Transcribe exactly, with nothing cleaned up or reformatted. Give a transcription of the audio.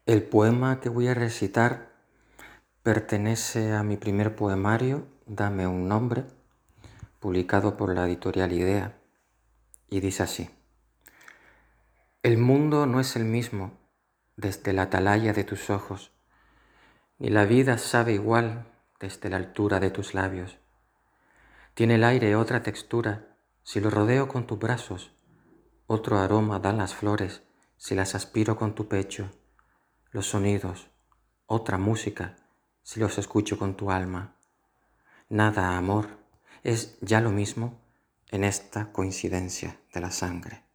El poema que voy a recitar pertenece a mi primer poemario, Dame un nombre, publicado por la editorial Idea, y dice así: El mundo no es el mismo desde la atalaya de tus ojos, ni la vida sabe igual desde la altura de tus labios. Tiene el aire otra textura si lo rodeo con tus brazos, otro aroma dan las flores si las aspiro con tu pecho, los sonidos, otra música si los escucho con tu alma. Nada, amor, es ya lo mismo en esta coincidencia de la sangre.